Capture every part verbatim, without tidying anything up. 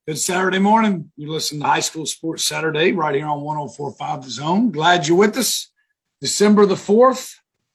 Good Saturday morning. You listen to High School Sports Saturday right here on one oh four point five The Zone. Glad you're with us. December the fourth,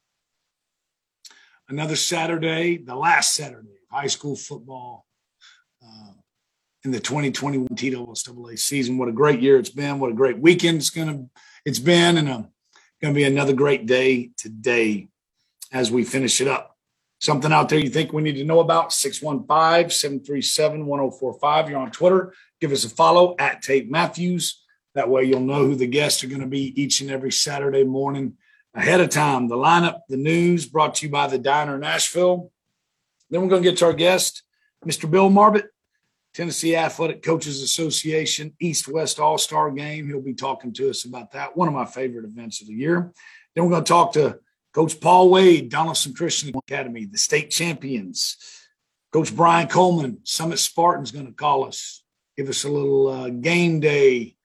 another Saturday, the last Saturday of high school football uh, in the twenty twenty-one T S A A season. What a great year it's been. What a great weekend it's gonna it's been, and a, gonna be another great day today as we finish it up. Something out there you think we need to know about, six one five, seven three seven, one oh four five. You're on Twitter. Give us a follow at Tate Matthews. That way you'll know who the guests are going to be each and every Saturday morning ahead of time. The lineup, the news, brought to you by the Diner Nashville. Then we're going to get to our guest, Mister Bill Marbut, Tennessee Athletic Coaches Association East-West All-Star Game. He'll be talking to us about that, one of my favorite events of the year. Then we're going to talk to Coach Paul Wade, Donaldson Christian Academy, the state champions. Coach Brian Coleman, Summit Spartans, going to call us, give us a little uh, game day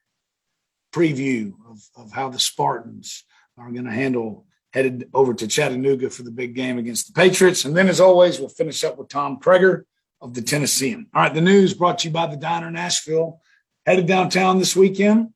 preview of, of how the Spartans are going to handle headed over to Chattanooga for the big game against the Patriots. And then, as always, we'll finish up with Tom Kreger of the Tennessean. All right, the news brought to you by the Diner Nashville. Headed downtown this weekend.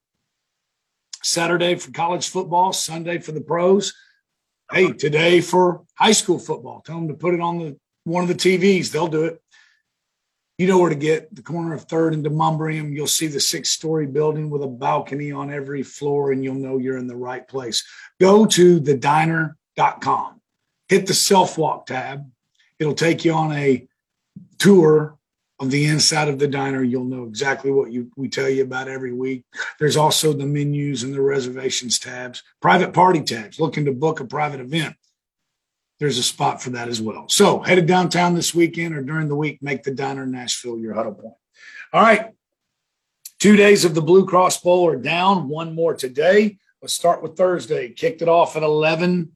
Saturday for college football, Sunday for the pros. Hey, today for high school football. Tell them to put it on the one of the T Vs. They'll do it. You know where to get. The corner of third and Demumbrium. You'll see the six-story building with a balcony on every floor, and you'll know you're in the right place. Go to the diner dot com. Hit the self-walk tab. It'll take you on a tour of the inside of the diner. You'll know exactly what you, we tell you about every week. There's also the menus and the reservations tabs, private party tabs. Looking to book a private event, there's a spot for that as well. So headed downtown this weekend or during the week, make the Diner Nashville your huddle point. All right. Two days of the Blue Cross Bowl are down. One more today. Let's start with Thursday. Kicked it off at eleven.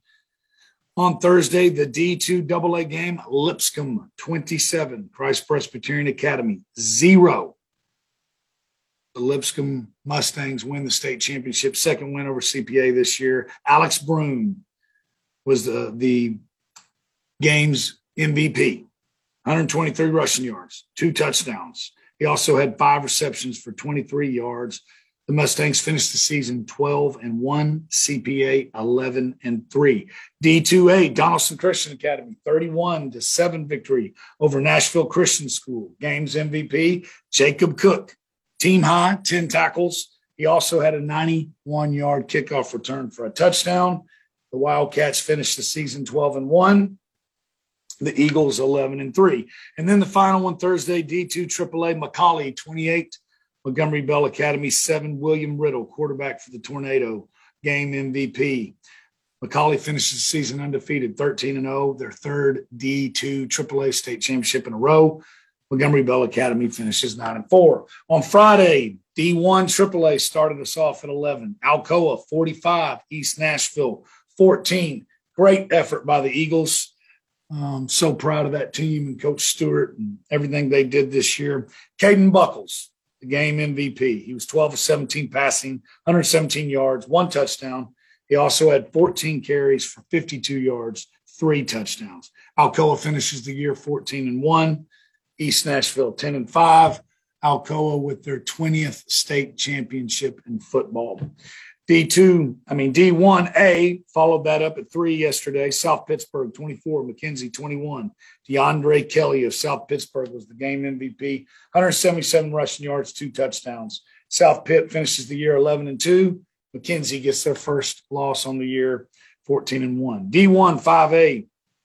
On Thursday, the D two double A game, Lipscomb twenty-seven, Christ Presbyterian Academy zero. The Lipscomb Mustangs win the state championship, second win over C P A this year. Alex Broom was the, the game's M V P, one hundred twenty-three rushing yards, two touchdowns. He also had five receptions for twenty-three yards. The Mustangs finished the season twelve and one, C P A eleven and three. D two A, Donaldson Christian Academy, thirty-one to seven victory over Nashville Christian School. Game's M V P, Jacob Cook. Team high, ten tackles. He also had a ninety-one-yard kickoff return for a touchdown. The Wildcats finished the season twelve and one. The Eagles eleven and three. And then the final one Thursday, D two triple A, McCallie twenty-eight. Montgomery Bell Academy, seven. William Riddle, quarterback for the Tornado, game M V P. McCallie finishes the season undefeated, thirteen and oh, their third D two triple A state championship in a row. Montgomery Bell Academy finishes nine and four. On Friday, D one triple A started us off at eleven. Alcoa, forty-five. East Nashville, fourteen. Great effort by the Eagles. Um, so proud of that team and Coach Stewart and everything they did this year. Caden Buckles, the game M V P. He was twelve of seventeen passing, one hundred seventeen yards, one touchdown. He also had fourteen carries for fifty-two yards, three touchdowns. Alcoa finishes the year fourteen and one. East Nashville ten and five. Alcoa with their twentieth state championship in football. D two, I mean D one A followed that up at three yesterday. South Pittsburgh twenty-four, McKenzie twenty-one. DeAndre Kelly of South Pittsburgh was the game M V P. one hundred seventy-seven rushing yards, two touchdowns. South Pitt finishes the year eleven and two. McKenzie gets their first loss on the year, fourteen and one. D one five A,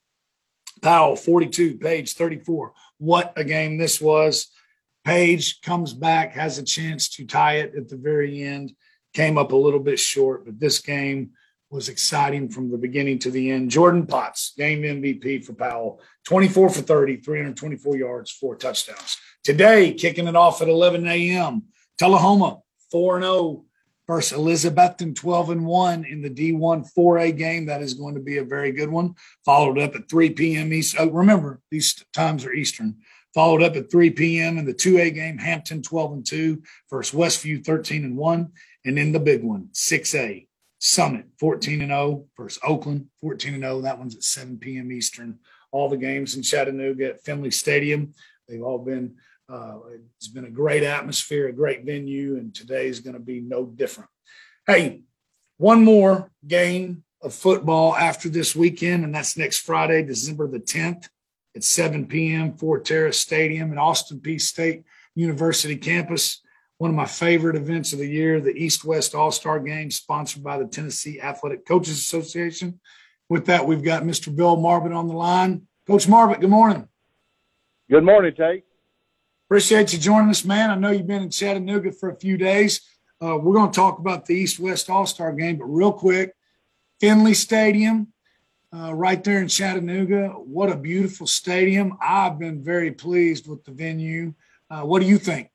Powell forty-two, Page thirty-four. What a game this was. Page comes back, has a chance to tie it at the very end. Came up a little bit short, but this game was exciting from the beginning to the end. Jordan Potts, game M V P for Powell, twenty-four for thirty, three hundred twenty-four yards, four touchdowns. Today, kicking it off at eleven a.m., Tullahoma, four and oh versus Elizabethton, twelve and one in the D one four A game. That is going to be a very good one. Followed up at three p.m. East. Oh, remember, these times are Eastern. Followed up at three p.m. in the two A game, Hampton twelve and two versus Westview thirteen and one. And in the big one, six A, Summit fourteen and oh versus Oakland fourteen and oh. That one's at seven p.m. Eastern. All the games in Chattanooga at Finley Stadium. They've all been Uh, it's been a great atmosphere, a great venue, and today is going to be no different. Hey, one more game of football after this weekend, and that's next Friday, December the tenth at seven p.m. Fort Terrace Stadium at Austin Peay State University campus. One of my favorite events of the year, the East-West All-Star Game, sponsored by the Tennessee Athletic Coaches Association. With that, we've got Mister Bill Marbut on the line. Coach Marbut, good morning. Good morning, Tate. Appreciate you joining us, man. I know you've been in Chattanooga for a few days. Uh, we're going to talk about the East-West All-Star Game, but real quick, Finley Stadium, uh, right there in Chattanooga. What a beautiful stadium. I've been very pleased with the venue. Uh, what do you think?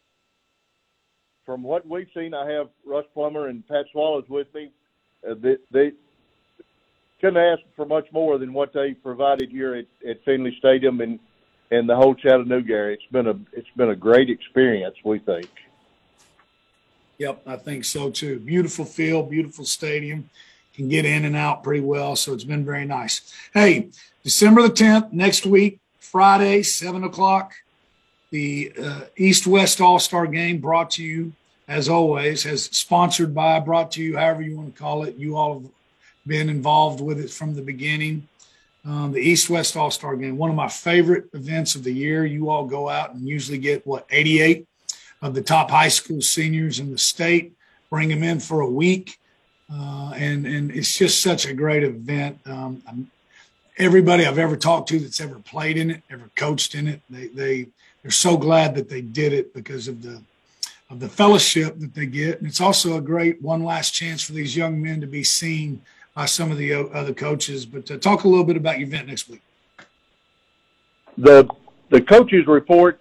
From what we've seen, I have Russ Plummer and Pat Swallows with me. Uh, they, they couldn't ask for much more than what they provided here at, at Finley Stadium and, and the whole Chattanooga area. It's been a it's been a great experience, we think. Yep, I think so too. Beautiful field, beautiful stadium. Can get in and out pretty well, so it's been very nice. Hey, December the tenth, next week, Friday, seven o'clock, the uh, East-West All-Star Game brought to you, as always, has sponsored by, brought to you, however you want to call it. You all have been involved with it from the beginning. Um, the East-West All-Star Game, one of my favorite events of the year. You all go out and usually get, what, eighty-eight of the top high school seniors in the state, bring them in for a week. Uh, and, and it's just such a great event. Um, I'm, everybody I've ever talked to that's ever played in it, ever coached in it, they, they, they're so glad that they did it because of the, of the fellowship that they get. And it's also a great one last chance for these young men to be seen by some of the other coaches. But uh, talk a little bit about your event next week. The, the coaches report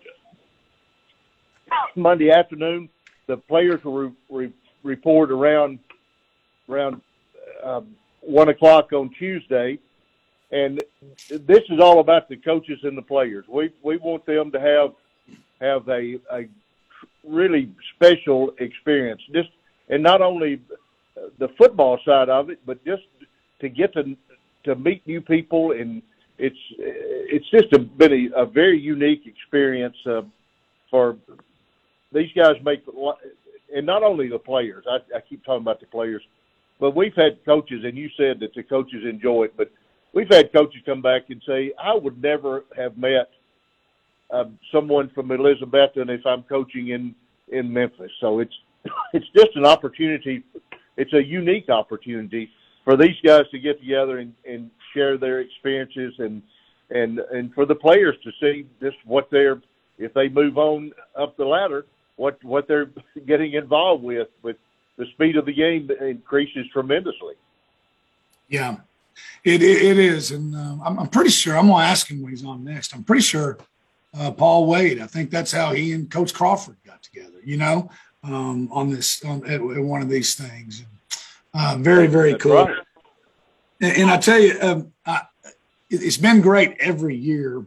Monday afternoon. The players will re- re- report around around uh, one o'clock on Tuesday, and this is all about the coaches and the players. We we want them to have have a a really special experience. Just and not only the football side of it, but just to get to to meet new people, and it's it's just a, been a, a very unique experience uh, for. These guys make, and not only the players, I, I keep talking about the players, but we've had coaches, and you said that the coaches enjoy it, but we've had coaches come back and say, I would never have met uh, someone from Elizabethton if I'm coaching in, in Memphis. So it's it's just an opportunity. It's a unique opportunity for these guys to get together and, and share their experiences, and, and, and for the players to see just what they're, if they move on up the ladder, what what they're getting involved with, with the speed of the game increases tremendously. Yeah, it it, it is, and uh, I'm, I'm pretty sure I'm gonna ask him when he's on next. I'm pretty sure uh, Paul Wade. I think that's how he and Coach Crawford got together. You know, um, on this on at, at one of these things. Uh, very very that's cool. Right. And, and I tell you, um, I, it's been great every year.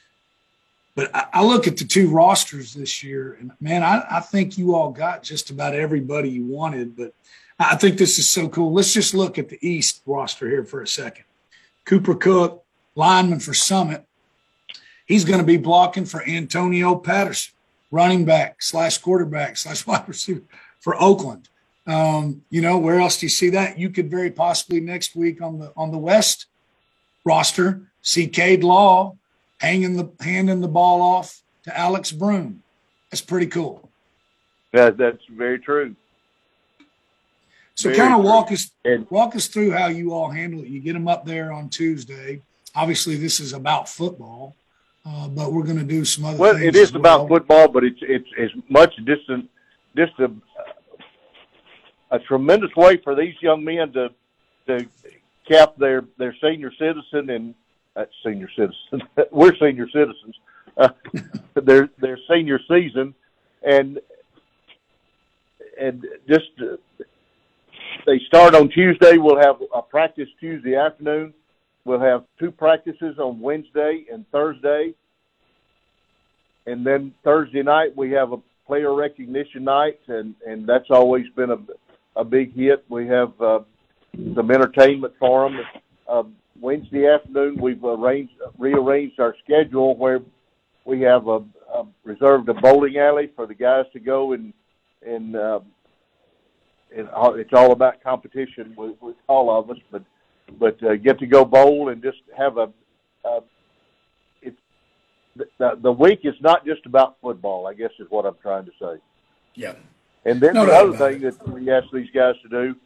But I look at the two rosters this year, and, man, I, I think you all got just about everybody you wanted. But I think this is so cool. Let's just look at the East roster here for a second. Cooper Cook, lineman for Summit. He's going to be blocking for Antonio Patterson, running back slash quarterback slash wide receiver for Oakland. Um, you know, where else do you see that? You could very possibly next week on the on the West roster see Cade Law hanging the handing the ball off to Alex Broom. That's pretty cool. Yeah, that's very true. So very kind of walk true. us walk us through how you all handle it. You get them up there on Tuesday. Obviously, this is about football, uh, but we're going to do some other well, things. Well, it is well. about football, but it's it's as much distant, just a a tremendous way for these young men to to cap their their senior citizen and. Uh, senior citizens. We're senior citizens. Uh, their their senior season, and and just uh, they start on Tuesday. We'll have a practice Tuesday afternoon. We'll have two practices on Wednesday and Thursday, and then Thursday night we have a player recognition night, and, and that's always been a a big hit. We have uh, some entertainment for them. Uh, Wednesday afternoon, we've arranged, rearranged our schedule where we have a, a reserved a bowling alley for the guys to go and and uh, and all, it's all about competition with, with all of us, but but uh, get to go bowl and just have a. a it's the, the week is not just about football, I guess is what I'm trying to say. Yeah. And then no the other thing it. that we ask these guys to do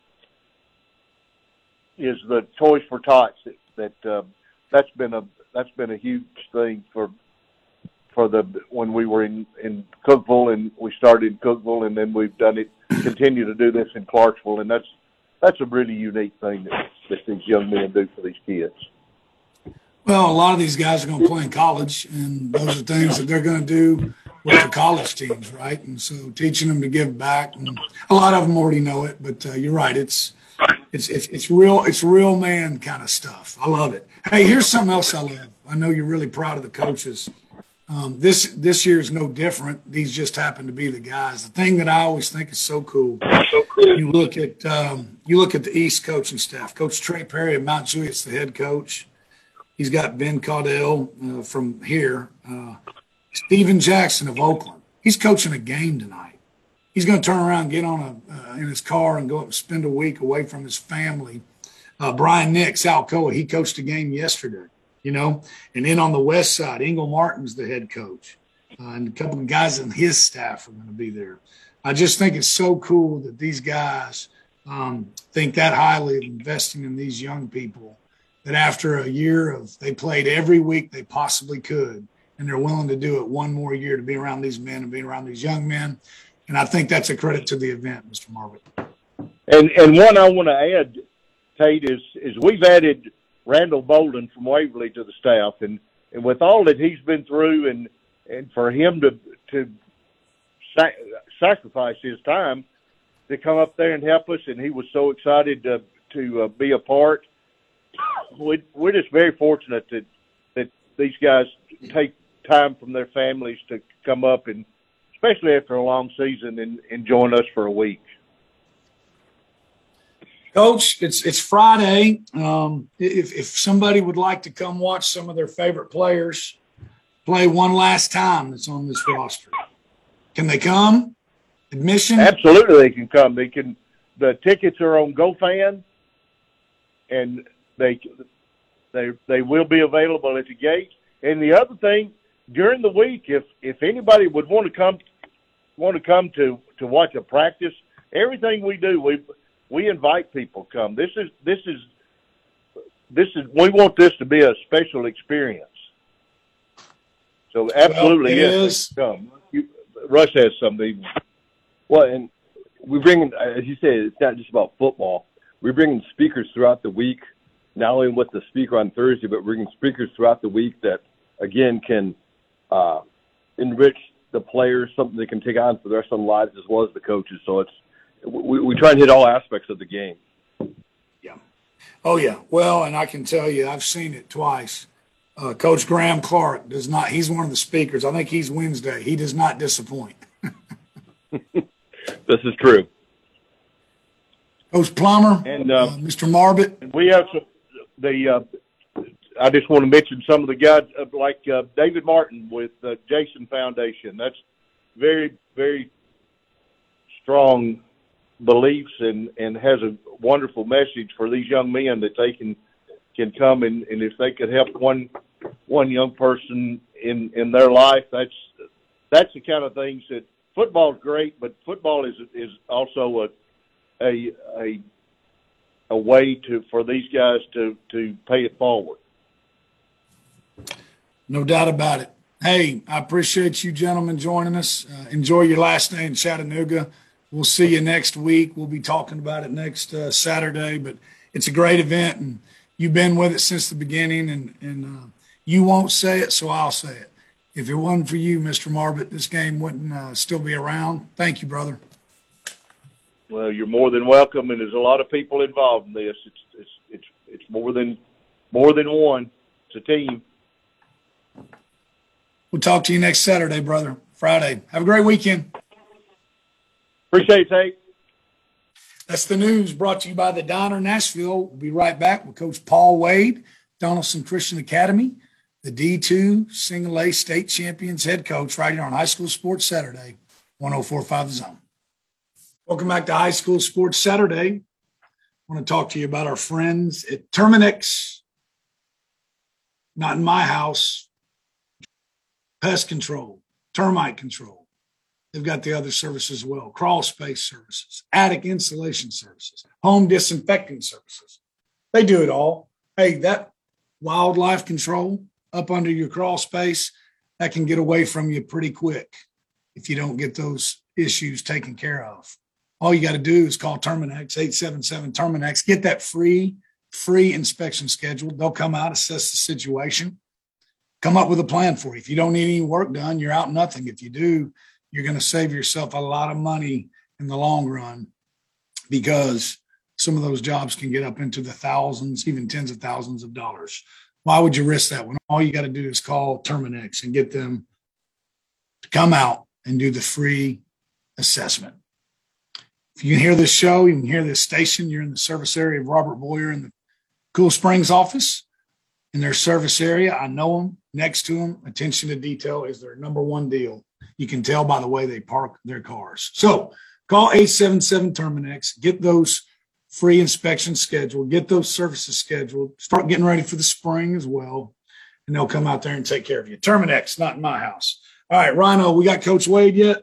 is the Toys for Tots. That, that uh, that's been a that's been a huge thing for for the when we were in in Cookeville, and we started in Cookeville, and then we've done it continue to do this in Clarksville, and that's that's a really unique thing that, that these young men do for these kids. Well, a lot of these guys are going to play in college, and those are things that they're going to do with their college teams, right? And so teaching them to give back, and a lot of them already know it, but uh, you're right. It's, it's, it's, it's real, it's real man kind of stuff. I love it. Hey, here's something else I love. I know you're really proud of the coaches. Um, this, this year is no different. These just happen to be the guys. The thing that I always think is so cool, so cool. You look at, um, you look at the East coaching staff. Coach Trey Perry of Mount Juliet's the head coach. He's got Ben Caudell uh, from here. Uh, Steven Jackson of Oakland. He's coaching a game tonight. He's going to turn around and get on a uh, in his car and go up and spend a week away from his family. Uh, Brian Nix, Alcoa, he coached a game yesterday, you know. And then on the west side, Engel Martin's the head coach. Uh, and a couple of guys on his staff are going to be there. I just think it's so cool that these guys um, think that highly of investing in these young people, that after a year of they played every week they possibly could, and they're willing to do it one more year to be around these men and be around these young men. And I think that's a credit to the event, Mister Marvitt. And and one I want to add, Tate, is is we've added Randall Bolden from Waverly to the staff, and, and with all that he's been through, and and for him to to sac- sacrifice his time to come up there and help us, and he was so excited to to uh, be a part. We, we're just very fortunate that that these guys take time from their families to come up, and especially after a long season, and, and join us for a week. Coach, it's it's Friday. Um, if if somebody would like to come watch some of their favorite players play one last time that's on this roster, can they come? Admission? Absolutely, they can come. They can. The tickets are on GoFan, and they they they will be available at the gate. And the other thing, during the week, if if anybody would want to come want to come to, to watch a practice, everything we do, we we invite people to come. This is this is this is we want this to be a special experience. So absolutely, well, yes, come. You, Russ has something. Well, and we bring, as you say, it's not just about football. We bring in speakers throughout the week, not only with the speaker on Thursday, but bringing speakers throughout the week that, again, can uh, enrich the players, something they can take on for the rest of their lives as well as the coaches. So it's we, we try and hit all aspects of the game. Yeah. Oh, yeah. Well, and I can tell you, I've seen it twice. Uh, Coach Graham Clark does not – he's one of the speakers. I think he's Wednesday. He does not disappoint. This is true. Coach Plummer and uh, uh, Mister Marvitt. We have some, the uh, – I just want to mention some of the guys uh, like uh, David Martin with the uh, Jason Foundation. That's very, very strong beliefs and, and has a wonderful message for these young men that they can can come and, and if they could help one one young person in, in their life, that's that's the kind of things that football is great, but football is is also a a a, a way to for these guys to, to pay it forward. No doubt about it. Hey, I appreciate you gentlemen joining us. Uh, enjoy your last day in Chattanooga. We'll see you next week. We'll be talking about it next uh, Saturday, but it's a great event, and you've been with it since the beginning, and, and uh, you won't say it, so I'll say it. If it wasn't for you, Mister Marvitt, this game wouldn't uh, still be around. Thank you, brother. Well, you're more than welcome, and there's a lot of people involved in this. It's it's it's it's more than more than one. It's a team. We'll talk to you next Saturday, brother. Friday. Have a great weekend. Appreciate it, Tate. That's the news brought to you by the Diner Nashville. We'll be right back with Coach Paul Wade, Donaldson Christian Academy. the D two Single A State Champions head coach right here on High School Sports Saturday, one oh four point five The Zone. Welcome back to High School Sports Saturday. I want to talk to you about our friends at Terminix. Not in my house. Pest control, termite control. They've got the other services as well. Crawl space services, attic insulation services, home disinfecting services. They do it all. Hey, that wildlife control up under your crawl space, that can get away from you pretty quick if you don't get those issues taken care of. All you got to do is call Terminix, eight seven seven Terminix. Get that free, free inspection scheduled. They'll come out, assess the situation, come up with a plan for you. If you don't need any work done, you're out nothing. If you do, you're going to save yourself a lot of money in the long run, because some of those jobs can get up into the thousands, even tens of thousands of dollars. Why would you risk that when all you got to do is call Terminix and get them to come out and do the free assessment? If you can hear this show, you can hear this station, you're in the service area of Robert Boyer in the Cool Springs office, in their service area. I know them. Next to them, attention to detail is their number one deal. You can tell by the way they park their cars. So call eight seven seven Terminix, get those free inspections scheduled, get those services scheduled, start getting ready for the spring as well, and they'll come out there and take care of you. Terminix, not in my house. All right, Rhino, we got Coach Wade yet?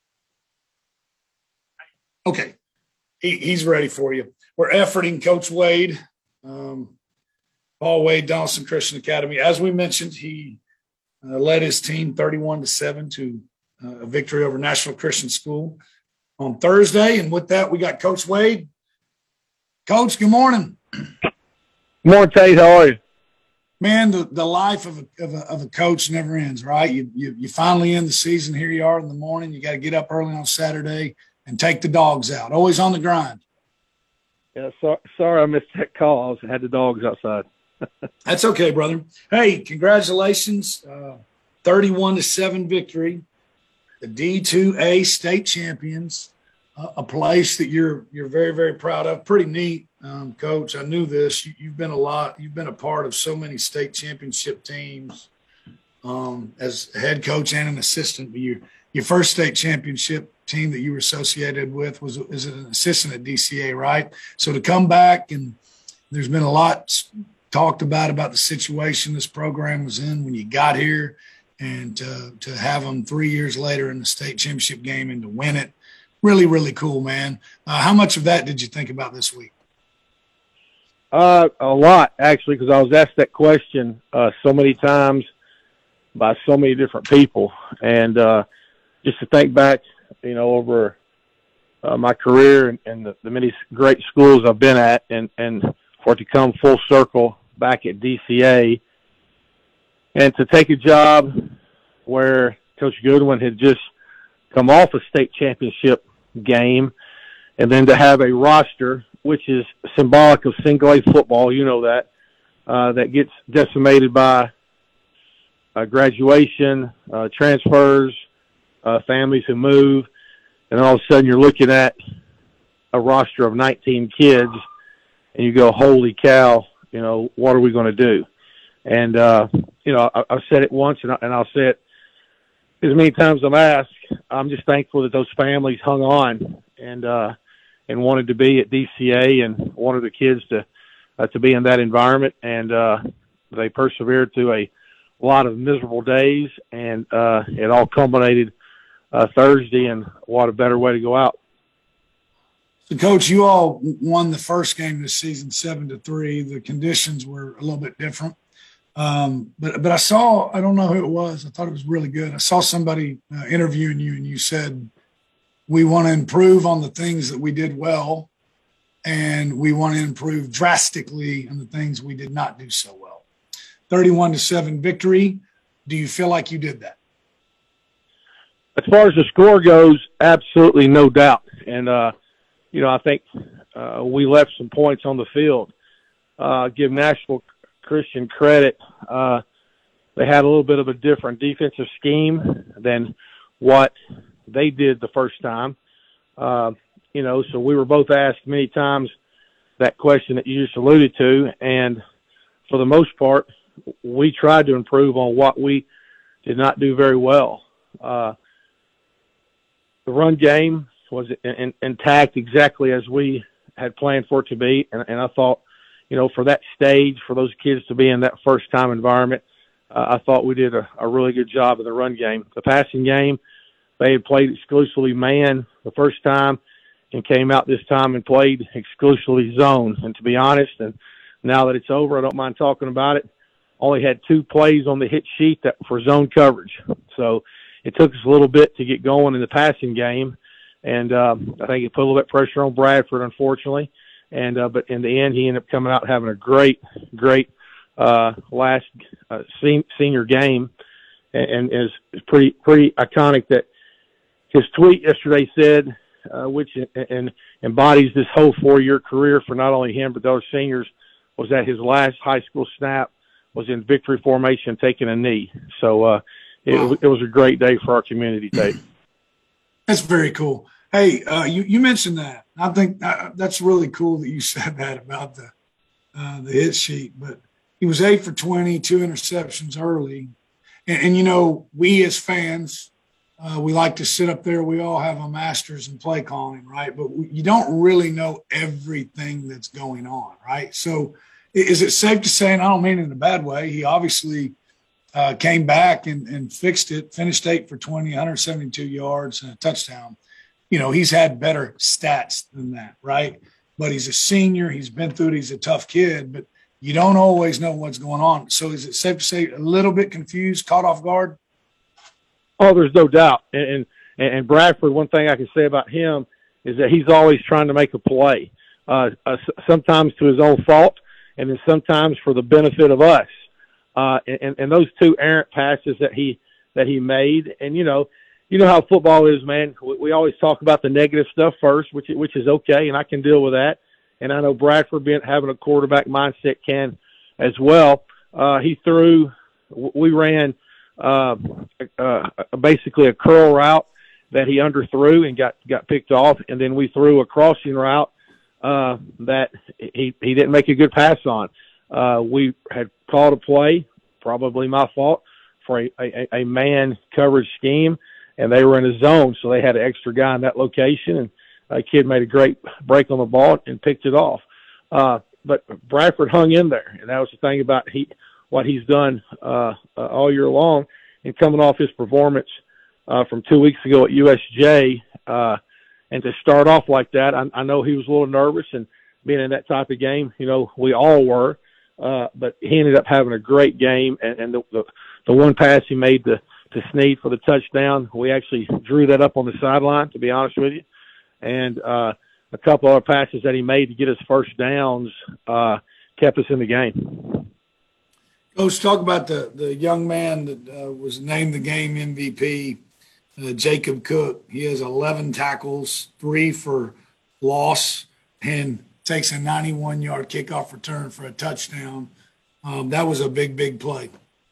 Okay, he, he's ready for you. We're efforting Coach Wade, um, Paul Wade, Donaldson Christian Academy. As we mentioned, he uh, led his team thirty-one to seven to uh, a victory over National Christian School on Thursday. And with that, we got Coach Wade. Coach, good morning. Good morning, Tate. How are you? Man, the, the life of a, of, a, of a coach never ends, right? You, you you finally end the season. Here you are in the morning. You got to get up early on Saturday and take the dogs out. Always on the grind. Yeah, so, sorry I missed that call. I had the dogs outside. That's okay, brother. Hey, congratulations. Uh, thirty-one to seven victory. The D two A state champions, uh, a place that you're you're very, very proud of. Pretty neat, um, Coach. I knew this. You, you've been a lot. You've been a part of so many state championship teams um, as head coach and an assistant. But you, your first state championship team that you were associated with was is an assistant at D C A, right? So to come back, and there's been a lot talked about about the situation this program was in when you got here, and to, to have them three years later in the state championship game and to win it, really, really cool, man. Uh, how much of that did you think about this week? Uh, a lot, actually, because I was asked that question uh, so many times by so many different people. And uh, just to think back, you know, over uh, my career and, and the, the many great schools I've been at, and, and for it to come full circle back at D C A, and to take a job where Coach Goodwin had just come off a state championship game, and then to have a roster, which is symbolic of single A football, you know that, uh, that gets decimated by uh, graduation, uh, transfers, uh, families who move, and all of a sudden you're looking at a roster of nineteen kids, and you go, holy cow, you know, what are we going to do? And, uh, you know, I, I've said it once, and, I, and I'll say it as many times as I'm asked. I'm just thankful that those families hung on and uh, and wanted to be at D C A and wanted the kids to uh, to be in that environment. And uh, they persevered through a lot of miserable days, and uh, it all culminated uh, Thursday, and what a better way to go out. So, Coach, you all won the first game this season seven to three. The conditions were a little bit different. Um, but but I saw, I don't know who it was, I thought it was really good. I saw somebody uh, interviewing you, and you said, we want to improve on the things that we did well, and we want to improve drastically on the things we did not do so well. thirty-one to seven victory. Do you feel like you did that? As far as the score goes, absolutely no doubt. And, uh, you know, I think uh, we left some points on the field. Uh, give National Christian credit. Uh, they had a little bit of a different defensive scheme than what they did the first time. Uh, you know, so we were both asked many times that question that you just alluded to. And for the most part, we tried to improve on what we did not do very well. Uh, the run game was in, in, intact exactly as we had planned for it to be, and, and I thought, you know, for that stage, for those kids to be in that first-time environment, uh, I thought we did a, a really good job of the run game. The passing game, they had played exclusively man the first time and came out this time and played exclusively zone. And to be honest, and now that it's over, I don't mind talking about it, only had two plays on the hit sheet that for zone coverage. So it took us a little bit to get going in the passing game, and um, I think it put a little bit of pressure on Bradford, unfortunately. And uh, but in the end, he ended up coming out having a great, great uh, last uh, sen- senior game, and, and is pretty pretty iconic that his tweet yesterday said, uh, which and embodies this whole four-year career for not only him but the other seniors, was that his last high school snap was in victory formation, taking a knee. So uh, it, wow. it was a great day for our community, Tate. That's very cool. Hey, uh, you, you mentioned that. I think uh, that's really cool that you said that about the uh, the hit sheet. But he was eight for twenty, two interceptions early. And, and you know, we as fans, uh, we like to sit up there. We all have a master's in play calling, right? But we, you don't really know everything that's going on, right? So is it safe to say, and I don't mean it in a bad way, he obviously uh, came back and, and fixed it, finished eight for twenty, one hundred seventy-two yards and a touchdown. You know, he's had better stats than that, right? But he's a senior. He's been through it. He's a tough kid, but you don't always know what's going on. So is it safe to say a little bit confused, caught off guard? Oh, there's no doubt. And, and, and Bradford, one thing I can say about him is that he's always trying to make a play, uh, uh, sometimes to his own fault, and then sometimes for the benefit of us. Uh, and, and those two errant passes that he that he made, and, you know, you know how football is, man. We, we always talk about the negative stuff first, which which is okay, and I can deal with that. And I know Bradford, being having a quarterback mindset, can as well. Uh, he threw – we ran uh, uh, basically a curl route that he underthrew and got, got picked off, and then we threw a crossing route uh, that he, he didn't make a good pass on. Uh, we had called a play, probably my fault, for a, a, a man coverage scheme, and they were in a zone, so they had an extra guy in that location, and a kid made a great break on the ball and picked it off. Uh, but Bradford hung in there, and that was the thing about he what he's done uh, uh, all year long. And coming off his performance uh, from two weeks ago at U S J, uh, and to start off like that, I, I know he was a little nervous, and being in that type of game, you know, we all were. Uh, but he ended up having a great game, and, and the, the the one pass he made to to Snead for the touchdown, we actually drew that up on the sideline, to be honest with you. And uh, a couple other passes that he made to get his first downs uh, kept us in the game. Coach, talk about the, the young man that uh, was named the game M V P, uh, Jacob Cook. He has eleven tackles, three for loss, and takes a ninety-one-yard kickoff return for a touchdown. Um, that was a big, big play.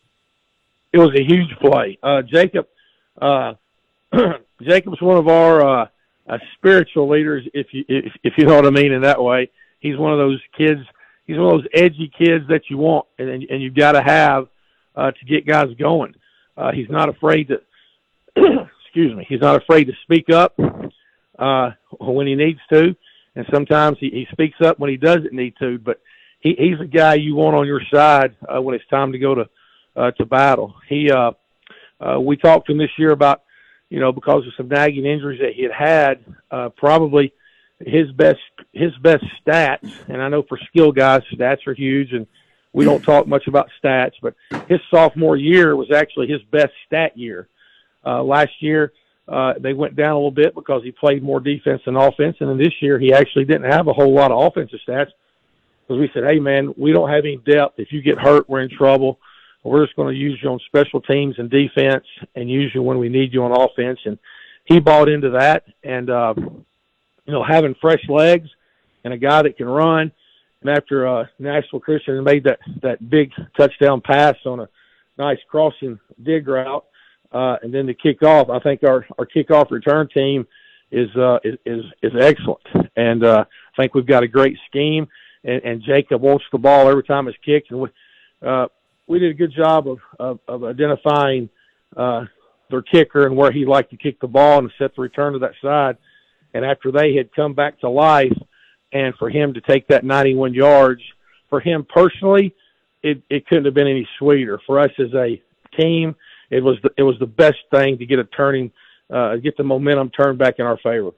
It was a huge play. Uh, Jacob, uh, Jacob's one of our uh, uh, spiritual leaders, if you if, if you know what I mean in that way. He's one of those kids. He's one of those edgy kids that you want, and and you've got to have uh, to get guys going. Uh, he's not afraid to. excuse me. He's not afraid to speak up uh, when he needs to, and sometimes he, he speaks up when he doesn't need to. But he, he's a guy you want on your side uh, when it's time to go to. Uh, to battle. He, uh, uh, we talked to him this year about, you know, because of some nagging injuries that he had had, uh, probably his best, his best stats. And I know for skill guys, stats are huge, and we don't talk much about stats, but his sophomore year was actually his best stat year. Uh, last year, uh, they went down a little bit because he played more defense than offense. And then this year, he actually didn't have a whole lot of offensive stats because we said, hey man, we don't have any depth. If you get hurt, we're in trouble. We're just going to use you on special teams and defense and use you when we need you on offense. And he bought into that. And, uh, you know, having fresh legs and a guy that can run. And after uh, Nashville Christian made that, that big touchdown pass on a nice crossing dig route, uh, and then the kickoff, I think our, our kickoff return team is, uh, is, is, is excellent. And uh, I think we've got a great scheme. And, and Jacob wants the ball every time it's kicked. And we, uh, we did a good job of, of, of identifying uh, their kicker and where he liked to kick the ball and set the return to that side. And after they had come back to life, and for him to take that ninety-one yards, for him personally, it, it couldn't have been any sweeter. For us as a team, it was the, it was the best thing to get a turning, uh, get the momentum turned back in our favor.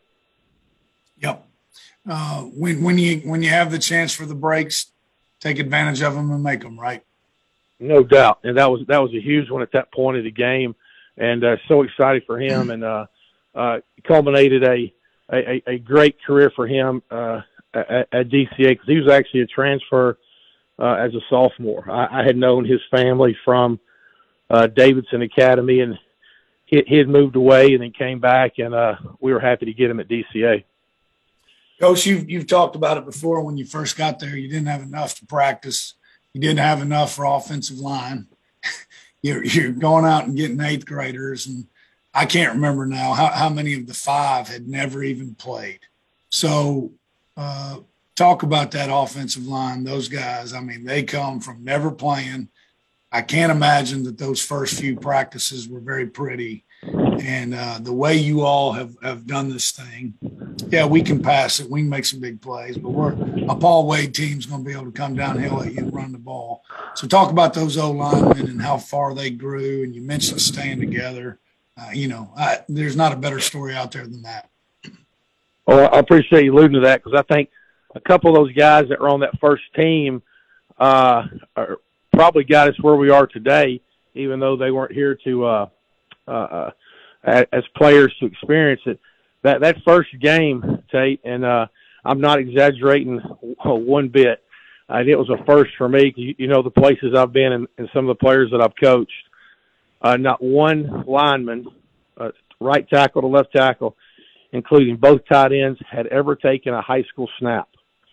Yep. Uh, when when you when you have the chance for the breaks, take advantage of them and make them, right? No doubt, and that was that was a huge one at that point of the game, and uh, so excited for him, and uh, uh, culminated a, a a great career for him uh, at, at D C A, because he was actually a transfer uh, as a sophomore. I, I had known his family from uh, Davidson Academy, and he, he had moved away and then came back, and uh, we were happy to get him at D C A. Coach, you've, you've talked about it before. When you first got there, you didn't have enough to practice. You didn't have enough for offensive line. you're, you're going out and getting eighth graders, and I can't remember now how, how many of the five had never even played. So uh, talk about that offensive line, those guys. I mean, they come from never playing. I can't imagine that those first few practices were very pretty. And uh, the way you all have, have done this thing, yeah, we can pass it. We can make some big plays, but we're a Paul Wade team's going to be able to come downhill at you and run the ball. So talk about those O-linemen and how far they grew. And you mentioned staying together. Uh, you know, I, there's not a better story out there than that. Well, I appreciate you alluding to that, because I think a couple of those guys that were on that first team uh, are, probably got us where we are today, even though they weren't here to uh, uh, as players to experience it. That that first game, Tate, and uh, I'm not exaggerating one bit. Uh, it was a first for me. You, you know the places I've been and, and some of the players that I've coached. Uh, not one lineman, uh, right tackle to left tackle, including both tight ends, had ever taken a high school snap.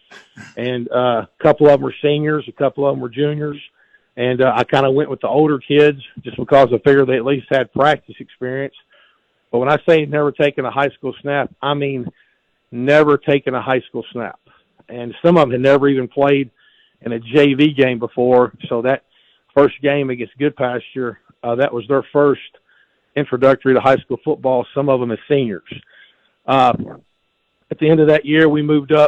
And uh, a couple of them were seniors, a couple of them were juniors. And uh, I kind of went with the older kids just because I figured they at least had practice experience. But when I say never taken a high school snap, I mean never taken a high school snap. And some of them had never even played in a J V game before. So that first game against Goodpasture, uh, that was their first introductory to high school football, some of them as seniors. Uh, at the end of that year, we moved up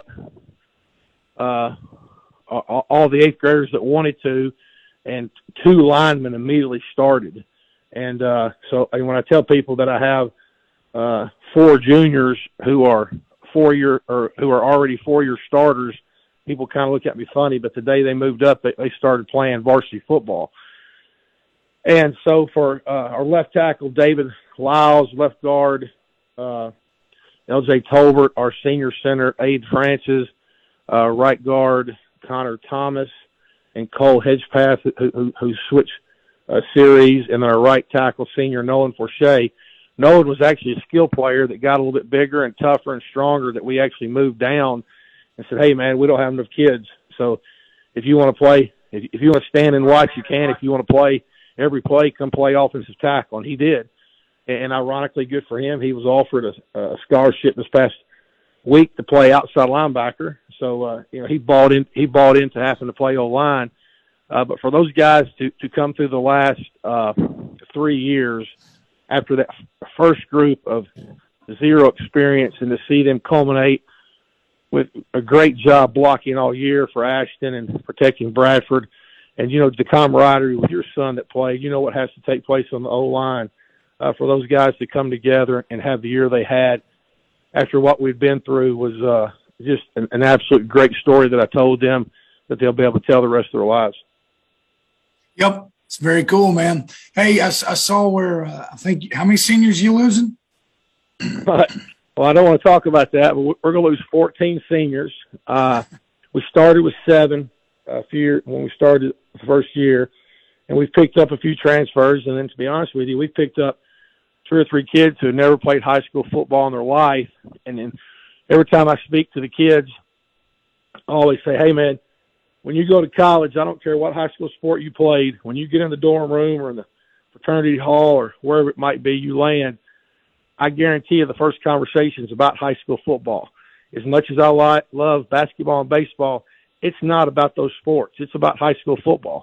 uh, all, all the eighth graders that wanted to, and two linemen immediately started. And uh, so and when I tell people that I have uh, four juniors who are four-year or who are already four-year starters, people kind of look at me funny. But the day they moved up, they, they started playing varsity football. And so for uh, our left tackle, David Lyles, left guard, uh, L J Tolbert, our senior center, Aid Francis, uh, right guard, Connor Thomas, and Cole Hedgepath, who, who, who switched uh, series, and then our right tackle, senior Nolan Forche. Nolan was actually a skill player that got a little bit bigger and tougher and stronger, that we actually moved down and said, hey, man, we don't have enough kids. So if you want to play, if, if you want to stand and watch, you can. If you want to play every play, come play offensive tackle. And he did. And ironically, good for him, he was offered a, a scholarship this past week to play outside linebacker. So, uh, you know, he bought in, he bought into having to play O-line. Uh, but for those guys to, to come through the last uh, three years after that first group of zero experience, and to see them culminate with a great job blocking all year for Ashton and protecting Bradford, and, you know, the camaraderie with your son that played, you know what has to take place on the O-line. Uh, for those guys to come together and have the year they had after what we'd been through was uh, just an, an absolute great story that I told them that they'll be able to tell the rest of their lives. Yep. It's very cool, man. Hey, I, I saw where, uh, I think, how many seniors you losing? But, well, I don't want to talk about that, but we're going to lose fourteen seniors. Uh, we started with seven a few years when we started the first year, and we've picked up a few transfers. And then, to be honest with you, we picked up two or three kids who had never played high school football in their life. And then every time I speak to the kids, I always say, hey, man, when you go to college, I don't care what high school sport you played, when you get in the dorm room or in the fraternity hall or wherever it might be you land, I guarantee you the first conversation is about high school football. As much as I like, love basketball and baseball, it's not about those sports. It's about high school football.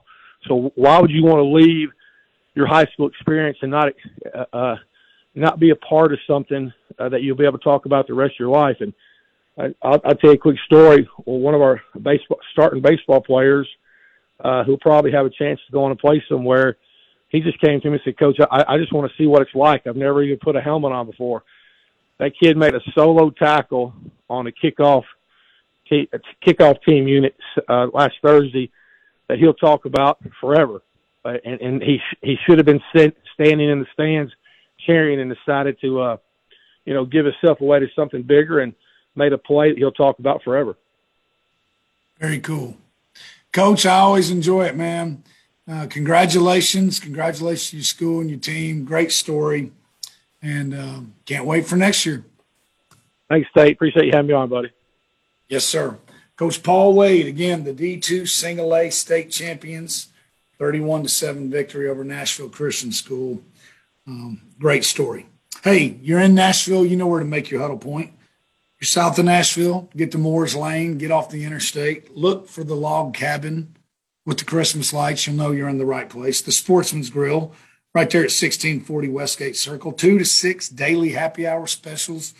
So why would you want to leave your high school experience and not uh, uh, not be a part of something uh, that you'll be able to talk about the rest of your life? And I, I'll, I'll tell you a quick story. Well, one of our baseball starting baseball players uh, who'll probably have a chance to go on and play somewhere, he just came to me and said, "Coach, I, I just want to see what it's like. I've never even put a helmet on before." That kid made a solo tackle on a kickoff t- kickoff team unit uh, last Thursday that he'll talk about forever. Uh, and, and he he should have been sit, standing in the stands cheering, and decided to, uh, you know, give himself away to something bigger and made a play that he'll talk about forever. Very cool. Coach, I always enjoy it, man. Uh, congratulations. Congratulations to your school and your team. Great story. And um, can't wait for next year. Thanks, Tate. Appreciate you having me on, buddy. Yes, sir. Coach Paul Wade, again, the D two Single A state champions, thirty-one to seven victory over Nashville Christian School. Um, great story. Hey, you're in Nashville. You know where to make your huddle point. You're south of Nashville. Get to Moore's Lane. Get off the interstate. Look for the log cabin with the Christmas lights. You'll know you're in the right place. The Sportsman's Grill, right there at sixteen forty Westgate Circle. Two to six daily happy hour specials.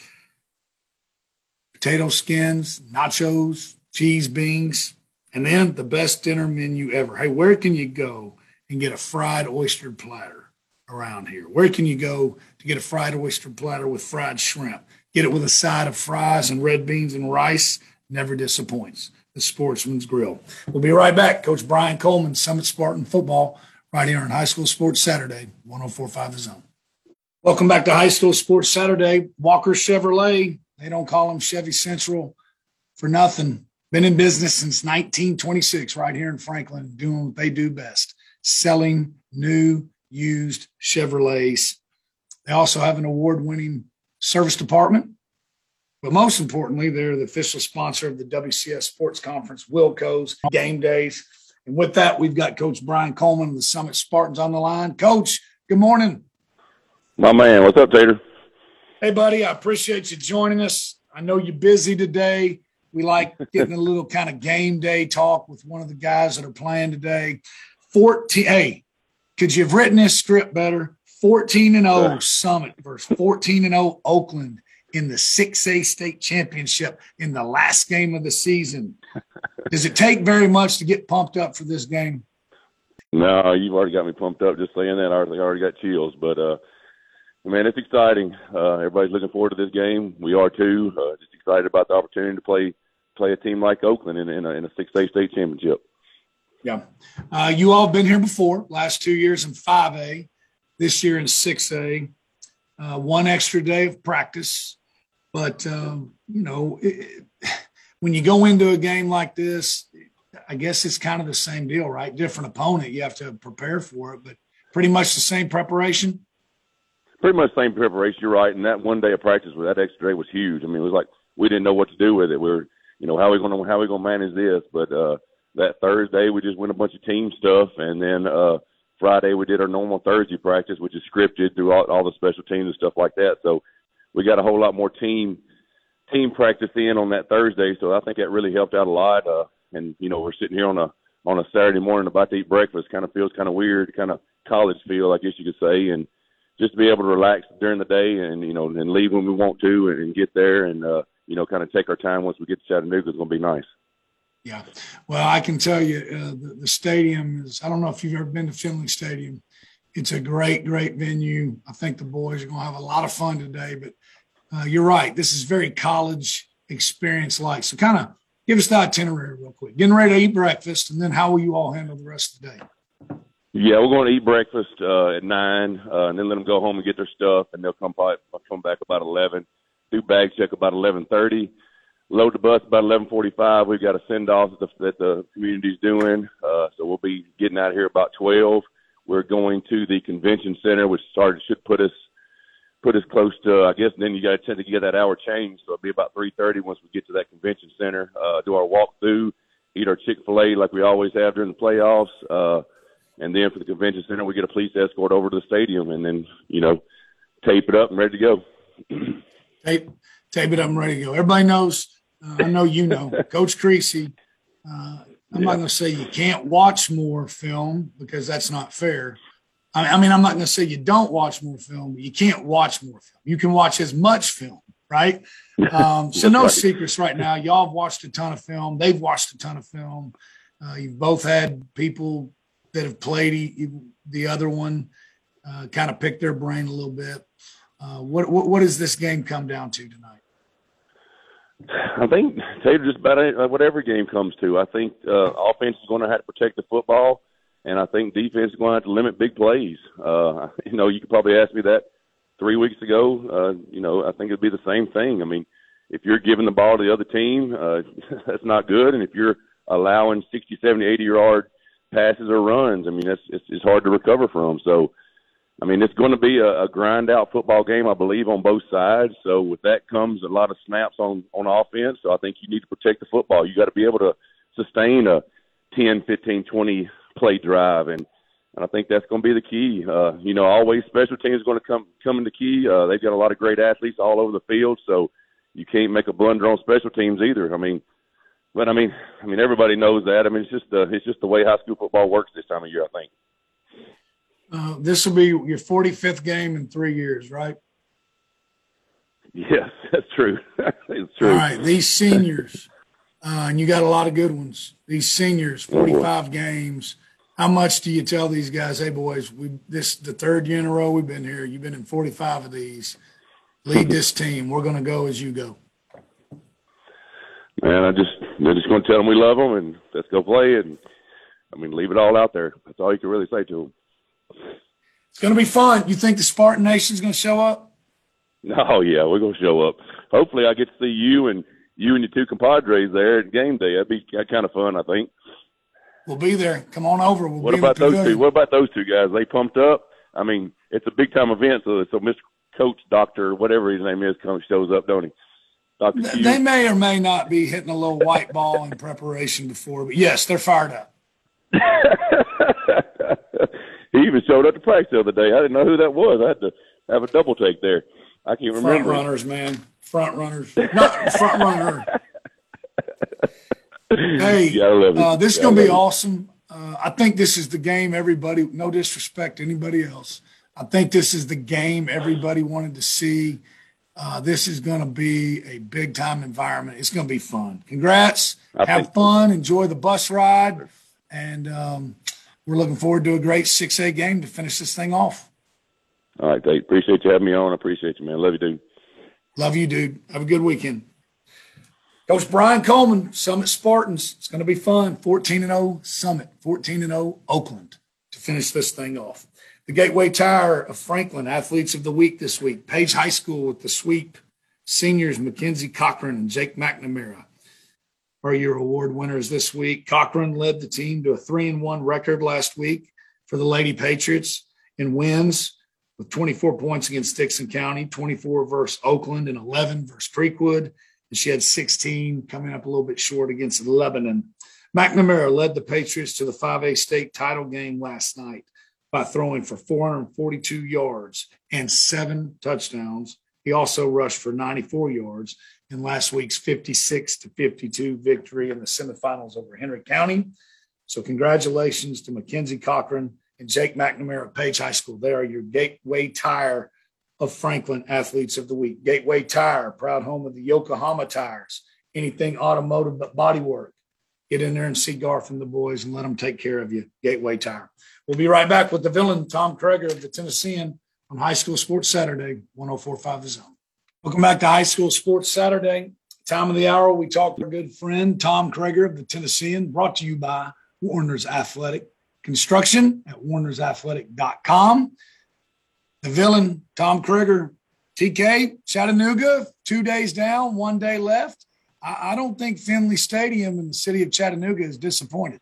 Potato skins, nachos, cheese beans, and then the best dinner menu ever. Hey, where can you go and get a fried oyster platter around here? Where can you go to get a fried oyster platter with fried shrimp? Get it with a side of fries and red beans and rice. Never disappoints. The Sportsman's Grill. We'll be right back. Coach Brian Coleman, Summit Spartan Football, right here on High School Sports Saturday, one oh four point five The Zone. Welcome back to High School Sports Saturday. Walker Chevrolet. They don't call them Chevy Central for nothing. Been in business since nineteen twenty-six right here in Franklin, doing what they do best, selling new, used Chevrolets. They also have an award-winning service department. But most importantly, they're the official sponsor of the W C S Sports Conference, Wilco's game days. And with that, we've got Coach Brian Coleman of the Summit Spartans on the line. Coach, good morning. My man, what's up, Tater? Hey, buddy, I appreciate you joining us. I know you're busy today. We like getting a little kind of game day talk with one of the guys that are playing today. fourteen Hey, could you have written this script better? fourteen and oh Summit versus fourteen and oh Oakland in the six A state championship in the last game of the season. Does it take very much to get pumped up for this game? No, you've already got me pumped up just saying that. I already, I already got chills. But, uh, man, it's exciting. Uh, everybody's looking forward to this game. We are too. Uh, just excited about the opportunity to play play a team like Oakland in, in, a, in a six A state championship. Yeah. Uh, you all been here before, last two years in five A, this year in six A. Uh, one extra day of practice. But, um, you know, it, when you go into a game like this, I guess it's kind of the same deal, right? Different opponent. You have to prepare for it, but pretty much the same preparation. Pretty much the same preparation, you're right. And that one day of practice with that extra day was huge. I mean, it was like we didn't know what to do with it. We were, you know, how are we going to how are we going to manage this? But uh, that Thursday we just went a bunch of team stuff, and then uh, Friday we did our normal Thursday practice, which is scripted through all, all the special teams and stuff like that. So we got a whole lot more team team practice in on that Thursday. So I think that really helped out a lot. Uh, and you know, we're sitting here on a on a Saturday morning about to eat breakfast. Kind of feels kind of weird, kind of college feel, I guess you could say, and just to be able to relax during the day and, you know, and leave when we want to and, and get there and, uh, you know, kind of take our time once we get to Chattanooga is going to be nice. Yeah. Well, I can tell you uh, the, the stadium is, I don't know if you've ever been to Finley Stadium. It's a great, great venue. I think the boys are going to have a lot of fun today, but uh, you're right. This is very college experience like. So kind of give us the itinerary real quick. Getting ready to eat breakfast, and then how will you all handle the rest of the day? Yeah, we're going to eat breakfast uh, at nine, uh, and then let them go home and get their stuff, and they'll come by, come back about eleven. Do bag check about eleven thirty. Load the bus about eleven forty-five. We've got a send off that the, that the community's doing, uh, so we'll be getting out of here about twelve. We're going to the convention center, which started should put us put us close to, I guess. And then you got to tend to get that hour change, so it'll be about three thirty once we get to that convention center. Uh, do our walk through, eat our Chick-fil-A like we always have during the playoffs. Uh, And then for the convention center, we get a police escort over to the stadium and then, you know, tape it up and ready to go. tape, tape it up and ready to go. Everybody knows, uh, I know you know, Coach Creasy, uh, I'm yeah. not going to say you can't watch more film because that's not fair. I, I mean, I'm not going to say you don't watch more film, but you can't watch more film. You can watch as much film, right? Um, so no right. secrets right now. Y'all have watched a ton of film. They've watched a ton of film. Uh, you've both had people that have played the other one, uh, kind of pick their brain a little bit. Uh, what, what what does this game come down to tonight? I think Taylor just about whatever game comes to. I think uh, offense is going to have to protect the football, and I think defense is going to have to limit big plays. Uh, you know, you could probably ask me that three weeks ago. Uh, you know, I think it'd be the same thing. I mean, if you're giving the ball to the other team, uh, that's not good, and if you're allowing sixty, seventy, eighty-yard passes or runs, I mean, that's it's, it's hard to recover from. So, I mean, it's going to be a, a grind-out football game, I believe, on both sides. So with that comes a lot of snaps on, on offense. So I think you need to protect the football. You got to be able to sustain a ten, fifteen, twenty play drive, and, and I think that's going to be the key. Uh, you know, always special teams is going to come come in the key. Uh, they've got a lot of great athletes all over the field, so you can't make a blunder on special teams either. I mean, but I mean, I mean everybody knows that. I mean, it's just the it's just the way high school football works this time of year, I think. Uh, this will be your forty-fifth game in three years, right? Yes, that's true. It's true. All right, these seniors, uh, and you got a lot of good ones. These seniors, forty-five oh, games. How much do you tell these guys, hey, boys, we this the third year in a row we've been here. You've been in forty-five of these. Lead this team. We're going to go as you go. Man, I just they're just going to tell them we love them and let's go play. And, I mean, leave it all out there. That's all you can really say to them. It's going to be fun. You think the Spartan Nation's going to show up? Oh, yeah, we're going to show up. Hopefully I get to see you and you and your two compadres there at game day. That'd be kind of fun, I think. We'll be there. Come on over. We'll what be about those good. two? What about those two guys? They pumped up? I mean, it's a big-time event, so, so Mister Coach, Doctor, whatever his name is, comes shows up, don't he? Doctor They, they may or may not be hitting a little white ball in preparation before, but, yes, they're fired up. He even showed up to practice the other day. I didn't know who that was. I had to have a double take there. I can't remember. Front runners, man. Front runners. Not front runner. Hey, uh, this is going to be awesome. Uh, I think this is the game everybody, no disrespect to anybody else. I think this is the game everybody wanted to see. Uh, this is going to be a big-time environment. It's going to be fun. Congrats. I Have fun. So. Enjoy the bus ride. And um, we're looking forward to a great six A game to finish this thing off. All right, Dave. Appreciate you having me on. I appreciate you, man. Love you, dude. Love you, dude. Have a good weekend. Coach Brian Coleman, Summit Spartans. It's going to be fun. fourteen and oh Summit, fourteen and oh Oakland to finish this thing off. The Gateway Tire of Franklin, Athletes of the Week this week. Page High School with the sweep. Seniors, Mackenzie Cochran and Jake McNamara are your award winners this week. Cochran led the team to a three and one record last week for the Lady Patriots in wins with twenty-four points against Dixon County, twenty-four versus Oakland, and eleven versus Creekwood. And she had sixteen, coming up a little bit short against Lebanon. McNamara led the Patriots to the five A state title game last night by throwing for four hundred forty-two yards and seven touchdowns. He also rushed for ninety-four yards in last week's fifty-six to fifty-two victory in the semifinals over Henry County. So congratulations to Mackenzie Cochran and Jake McNamara at Page High School. They are your Gateway Tire of Franklin Athletes of the Week. Gateway Tire, proud home of the Yokohama tires. Anything automotive but body work. Get in there and see Garth and the boys and let them take care of you. Gateway Tire. We'll be right back with the villain, Tom Kreger of the Tennessean on High School Sports Saturday, one oh four point five The Zone. Welcome back to High School Sports Saturday. Time of the hour, we talk to our good friend, Tom Kreger of the Tennessean, brought to you by Warner's Athletic Construction at warners athletic dot com. The villain, Tom Kreger, T K, Chattanooga, two days down, one day left. I, I don't think Finley Stadium in the city of Chattanooga is disappointed.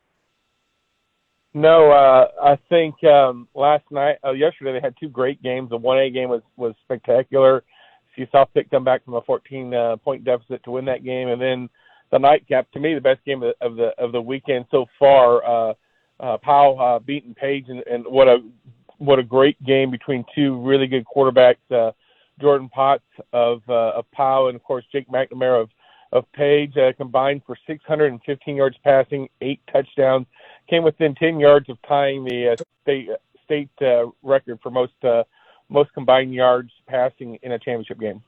No, uh, I think um, last night, uh, yesterday, they had two great games. The one A game was, was spectacular. You saw Pitt come back from a fourteen-point uh, deficit to win that game. And then the nightcap, to me, the best game of the of the, of the weekend so far, uh, uh, Powell uh, beating Page, and, and what a what a great game between two really good quarterbacks, uh, Jordan Potts of uh, of Powell and, of course, Jake McNamara of, of Page, uh, combined for six hundred fifteen yards passing, eight touchdowns, came within ten yards of tying the uh, state state uh, record for most uh, most combined yards passing in a championship game.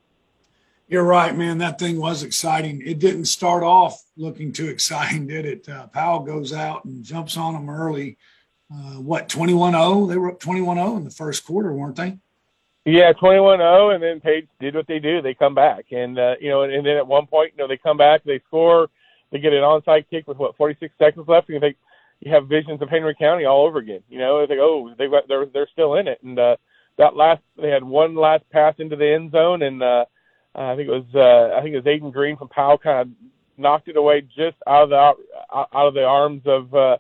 You're right, man. That thing was exciting. It didn't start off looking too exciting, did it? Uh, Powell goes out and jumps on them early. Uh, what, twenty-one oh? They were up twenty-one oh in the first quarter, weren't they? Yeah, twenty-one oh, and then Page did what they do. They come back. And, uh, you know, and, and then at one point, you know, they come back, they score, they get an onside kick with, what, forty-six seconds left, and you think you have visions of Henry County all over again. You know, it's like, oh, they got, they're, they're still in it. And uh, that last, they had one last pass into the end zone, and uh, I think it was, uh, I think it was Aiden Green from Powell kind of knocked it away just out of the, out of the arms of, uh,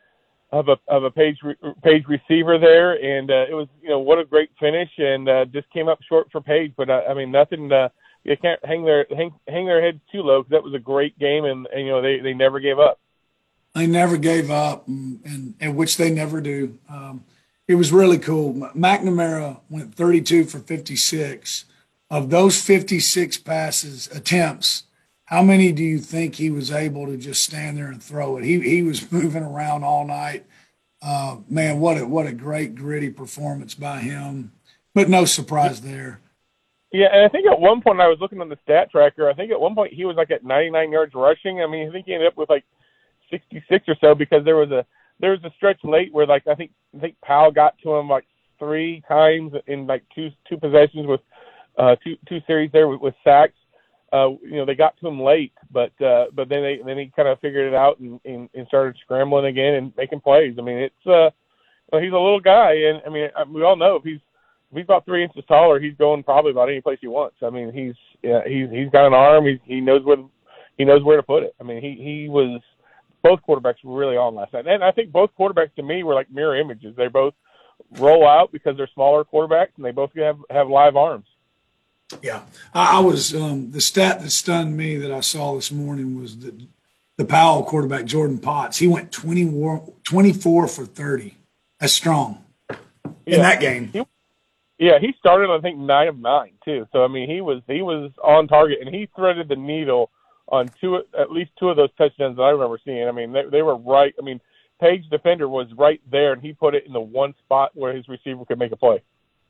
of a of a page page receiver there, and uh, it was, you know, what a great finish, and uh, just came up short for Page. But uh, I mean, nothing. Uh, you can't hang their hang hang their heads too low, because that was a great game, and, and you know they, they never gave up. They never gave up, and and, and which they never do. Um, it was really cool. McNamara went thirty-two for fifty-six. Of those fifty-six passes attempts, how many do you think he was able to just stand there and throw it? He he was moving around all night. Uh, man, what a what a great gritty performance by him. But no surprise there. Yeah, and I think at one point I was looking on the stat tracker. I think at one point he was like at ninety-nine yards rushing. I mean, I think he ended up with like sixty-six or so, because there was a there was a stretch late where like I think I think Powell got to him like three times in like two two possessions with uh, two two series there with, with sacks. Uh, you know, they got to him late, but uh, but then they then he kind of figured it out and, and, and started scrambling again and making plays. I mean, it's uh, well, he's a little guy, and I mean, we all know if he's if he's about three inches taller, he's going probably about any place he wants. I mean, he's yeah, he's he's got an arm. He he knows where he knows where to put it. I mean, he he was both quarterbacks were really on last night, and I think both quarterbacks to me were like mirror images. They both roll out because they're smaller quarterbacks, and they both have have live arms. Yeah, I, I was um, the stat that stunned me that I saw this morning was that the Powell quarterback, Jordan Potts, he went twenty-four for thirty. That's strong in yeah. that game. He, yeah, he started, I think, nine of nine too. So I mean, he was he was on target, and he threaded the needle on two, at least two of those touchdowns that I remember seeing. I mean, they, they were right. I mean, Page defender was right there, and he put it in the one spot where his receiver could make a play.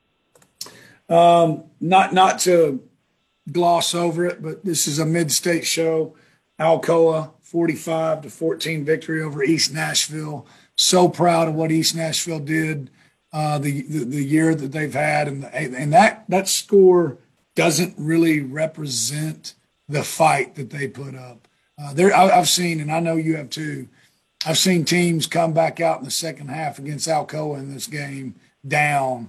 Um, not not to gloss over it, but this is a mid-state show. Alcoa forty-five to fourteen victory over East Nashville. So proud of what East Nashville did uh, the, the the year that they've had, and the, and that that score doesn't really represent the fight that they put up. Uh, there, I, I've seen, and I know you have too. I've seen teams come back out in the second half against Alcoa in this game down,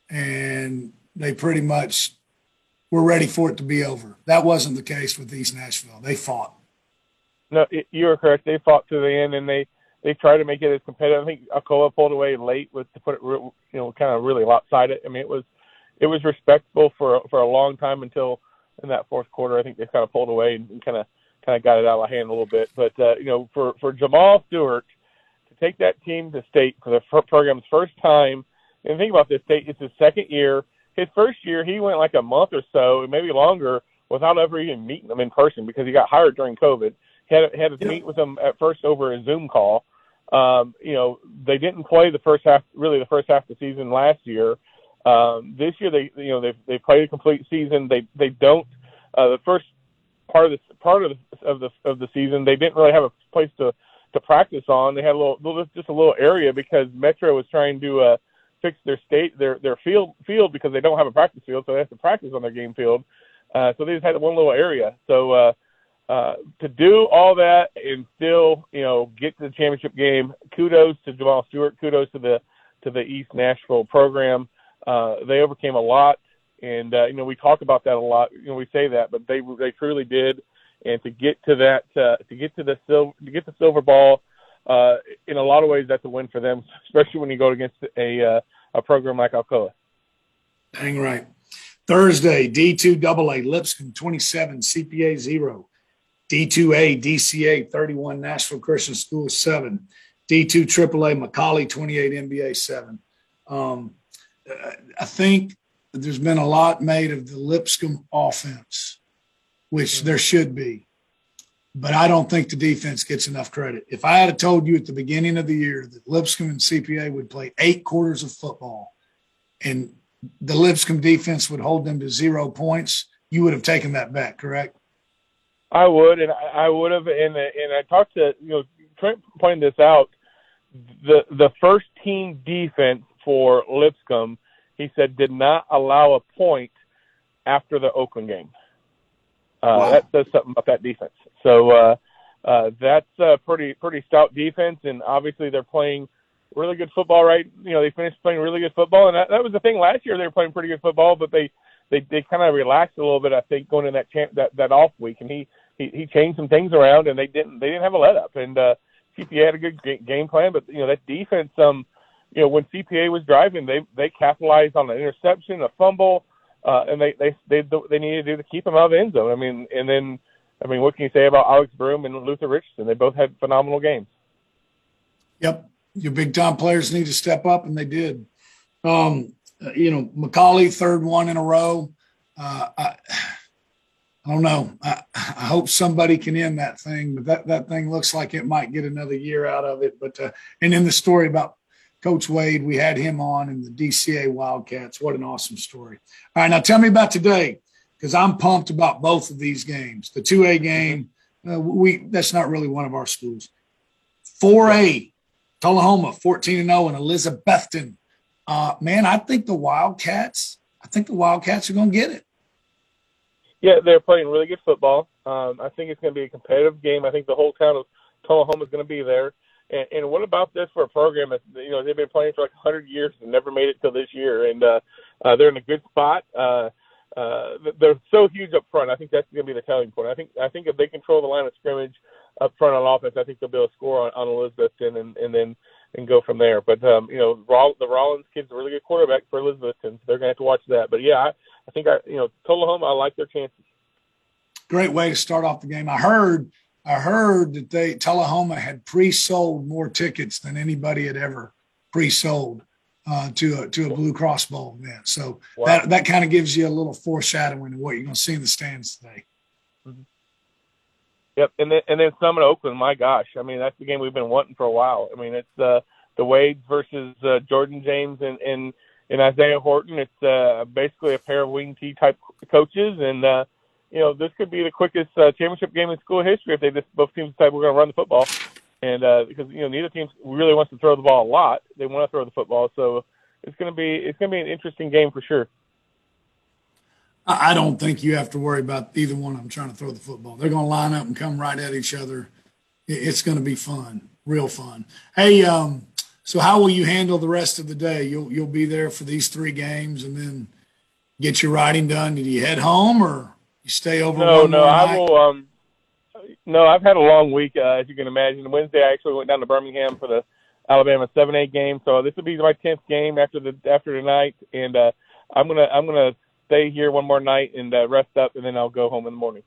and they pretty much were ready for it to be over. That wasn't the case with East Nashville. They fought. No, it, you are correct. They fought to the end, and they, they tried to make it as competitive. I think Alcoa pulled away late with to put it, you know, kind of really lopsided. I mean, it was it was respectable for for a long time until in that fourth quarter. I think they kind of pulled away and kind of kind of got it out of hand a little bit. But uh, you know, for for Jamal Stewart to take that team to state for the program's first time, and think about this, state it's his second year. His first year, he went like a month or so, maybe longer, without ever even meeting them in person because he got hired during COVID. He had, had to yeah. meet with them at first over a Zoom call. Um, you know, they didn't play the first half, really the first half of the season last year. Um, this year, they you know they they played a complete season. They they don't uh, the first part of the part of the of the of the season. They didn't really have a place to to practice on. They had a little, little just a little area because Metro was trying to. Uh, fix their state, their their field field because they don't have a practice field, so they have to practice on their game field. Uh, so they just had one little area. So uh, uh, to do all that and still, you know, get to the championship game, kudos to Jamal Stewart, kudos to the to the East Nashville program. Uh, they overcame a lot, and uh, you know we talk about that a lot. You know we say that, but they they truly did. And to get to that, uh, to get to the silver, to get the silver ball. Uh, in a lot of ways, that's a win for them, especially when you go against a uh, a program like Alcoa. Dang right. Thursday, D two double A, Lipscomb twenty-seven, C P A zero. D two A, D C A thirty-one, Nashville Christian School seven. D two triple A, Macaulay twenty-eight, N B A seven. Um, I think there's been a lot made of the Lipscomb offense, which there should be. But I don't think the defense gets enough credit. If I had told you at the beginning of the year that Lipscomb and C P A would play eight quarters of football and the Lipscomb defense would hold them to zero points, you would have taken that bet, correct? I would, and I would have, and and I talked to, you know, Trent pointed this out, the the first team defense for Lipscomb, he said, did not allow a point after the Oakland game. Uh, Wow. That says something about that defense. So uh, uh, that's a pretty pretty stout defense, and obviously they're playing really good football, right? You know, they finished playing really good football, and that, that was the thing last year. They were playing pretty good football, but they they, they kind of relaxed a little bit, I think, going in that champ, that that off week, and he, he he changed some things around, and they didn't they didn't have a let up, and uh, C P A had a good g- game plan, but you know that defense, um, you know, when C P A was driving, they they capitalized on an interception, a fumble. Uh, and they, they they they needed to do to keep them out of the end zone. I mean, and then, I mean, what can you say about Alex Broom and Luther Richardson? They both had phenomenal games. Yep. Your big time players need to step up, and they did. Um, you know, McCauley, third one in a row. Uh, I, I don't know. I, I hope somebody can end that thing, but that, that thing looks like it might get another year out of it. But, uh, and in the story about Coach Wade, we had him on in the D C A Wildcats. What an awesome story. All right, now tell me about today, because I'm pumped about both of these games. The two A game, uh, we that's not really one of our schools. four A, Tullahoma, fourteen and oh, and Elizabethton. Uh, man, I think the Wildcats, I think the Wildcats are going to get it. Yeah, they're playing really good football. Um, I think it's going to be a competitive game. I think the whole town of Tullahoma is going to be there. And, and what about this for a program that, you know, they've been playing for like one hundred years and never made it till this year, and uh, uh, they're in a good spot. Uh, uh, they're so huge up front. I think that's going to be the telling point. I think I think if they control the line of scrimmage up front on offense, I think they'll be able to score on, on Elizabethton and, and then and go from there. But um, you know, Roll, the Rollins kid's a really good quarterback for Elizabethton, so they're going to have to watch that. But yeah, I, I think I you know Tullahoma, I like their chances. Great way to start off the game. I heard. I heard that they Tullahoma had pre-sold more tickets than anybody had ever pre-sold uh, to a to a Blue Cross Bowl event. So Wow. that that kind of gives you a little foreshadowing of what you're going to see in the stands today. Mm-hmm. Yep, and then and then some in Oakland. My gosh, I mean that's the game we've been wanting for a while. I mean it's uh, the Wade versus uh, Jordan James and, and and Isaiah Horton. It's uh, basically a pair of wing T type coaches, and uh, you know, this could be the quickest uh, championship game in school history if they just both teams decide we're going to run the football. And uh, because you know neither team really wants to throw the ball a lot, they want to throw the football. So it's going to be it's going to be an interesting game for sure. I I don't think you have to worry about either one of them trying to throw the football. They're going to line up and come right at each other. It- It's going to be fun, real fun. Hey, um, so how will you handle the rest of the day? You'll you'll be there for these three games and then get your writing done. Did you head home or you stay over? No, one no, more I night? will. Um, no, I've had a long week, uh, as you can imagine. Wednesday, I actually went down to Birmingham for the Alabama seven A game, so this will be my tenth game after the after tonight, and uh, I'm gonna I'm gonna stay here one more night and uh, rest up, and then I'll go home in the morning.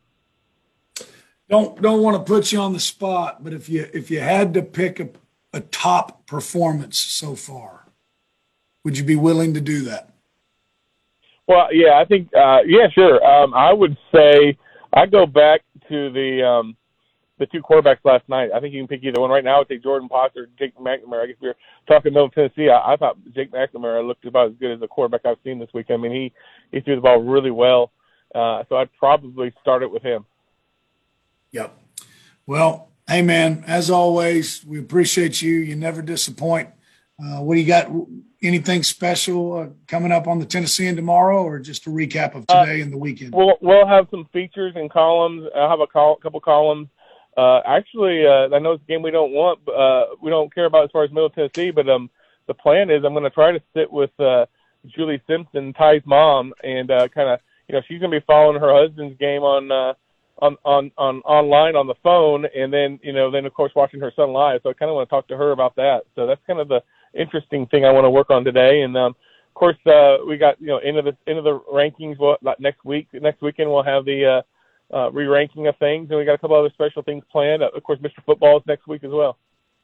Don't don't want to put you on the spot, but if you if you had to pick a, a top performance so far, would you be willing to do that? Well, yeah, I think, uh, yeah, sure. Um, I would say I go back to the um, the two quarterbacks last night. I think you can pick either one. Right now, I would take Jordan Potts or Jake McNamara. I guess we were talking Middle Tennessee. I, I thought Jake McNamara looked about as good as the quarterback I've seen this week. I mean, he, he threw the ball really well. Uh, so I'd probably start it with him. Yep. Well, hey, man, as always, we appreciate you. You never disappoint. Uh, what do you got? Anything special uh, coming up on the Tennessean tomorrow, or just a recap of today uh, and the weekend? We'll we'll have some features and columns. I'll have a col- couple columns. Uh, actually, uh, I know it's a game we don't want, uh, we don't care about as far as Middle Tennessee, but um, the plan is I'm going to try to sit with uh, Julie Simpson, Ty's mom, and uh, kind of, you know, she's going to be following her husband's game on, uh, on on on online on the phone, and then you know, then of course watching her son live. So I kind of want to talk to her about that. So that's kind of the interesting thing I want to work on today. And um, of course, uh, we got you know into the into the rankings. Well, next week, next weekend we'll have the uh, uh, re-ranking of things, and we got a couple other special things planned. Uh, of course, Mister Football is next week as well.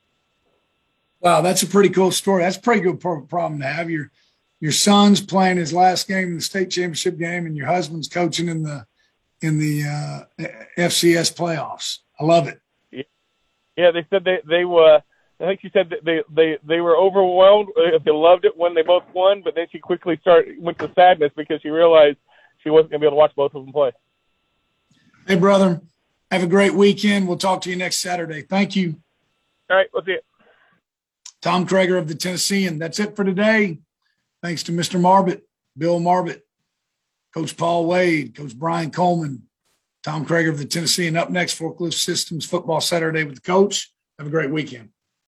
Wow, that's a pretty cool story. That's a pretty good problem to have. Your your son's playing his last game in the state championship game, and your husband's coaching in the in the uh, F C S playoffs. I love it. Yeah, they said they they were. I think she said that they they they were overwhelmed. They loved it when they both won, but then she quickly started went to sadness because she realized she wasn't going to be able to watch both of them play. Hey, brother, have a great weekend. We'll talk to you next Saturday. Thank you. All right, let's see it. Tom Krager of the Tennessean. That's it for today. Thanks to Mister Marbut, Bill Marbut, Coach Paul Wade, Coach Brian Coleman, Tom Krager of the Tennessean. Up next, Forklift Systems Football Saturday with the coach. Have a great weekend.